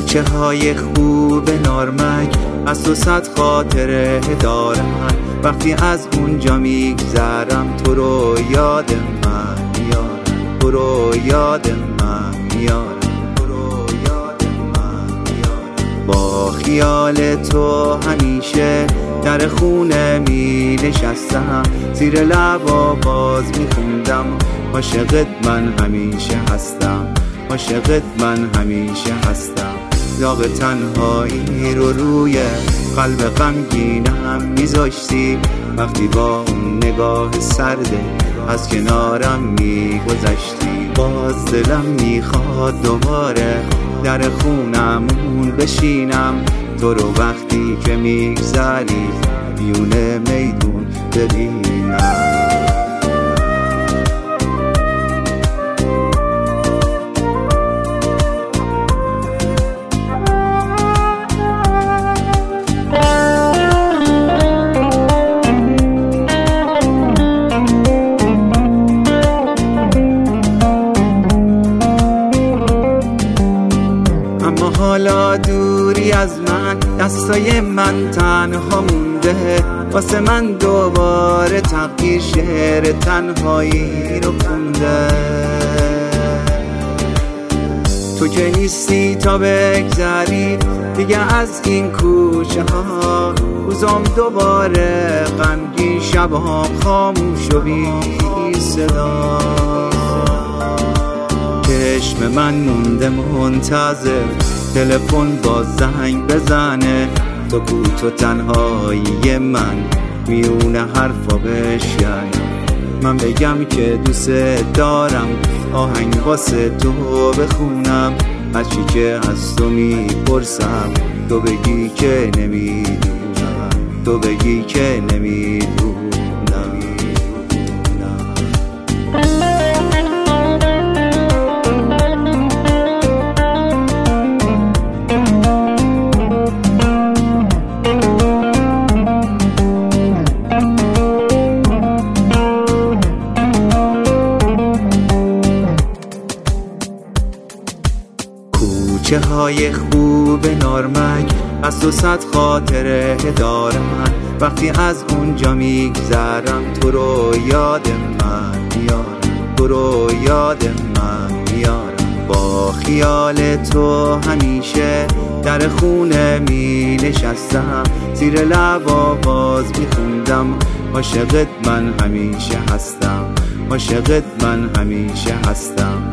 کوچه های خوب نارمک از تو صد خاطره دارم. وقتی از اونجا میگذرم تو رو یاد من میارم، تو رو یاد من میارم، تو رو یاد من میارم. با خیال تو همیشه در خونه می نشستم، زیر لبا باز میخوندم عاشقت من همیشه هستم، عاشقت من همیشه هستم. داغ تنهایی رو روی قلب غمگینم میذاشتی وقتی با اون نگاه سرده از کنارم میگذشتی. باز دلم میخواد دوباره در خونمون بشینم، تو رو وقتی که میگذری میونه میدون ببینم. حالا دوری از من، دستای من تنها مونده، واسه من دوباره تغییر شعر تنهایی رو خونده. تو که نیستی تا بگذری دیگه از این کوچه ها، روزام دوباره غمگین، شبام خاموش و بی صدا. چشم من مونده منتظر تلفن با زنگ بزنه، تو کو تو تنهایی من میونه حرفا بشکنه. من بگم که دوست دارم، آهنگ واسه تو بخونم، هرچی که از تو میپرسم تو بگی که نمیدونم، تو بگی که نمیدونم. کوچه های خوب نارمک از تو صد خاطره دارم. وقتی از اونجا میگذرم تو رو یاد من میارم، تو رو یاد من میارم. با خیال تو همیشه در خونه می نشستم، زیر لبا باز میخوندم عاشقت من همیشه هستم، عاشقت من همیشه هستم.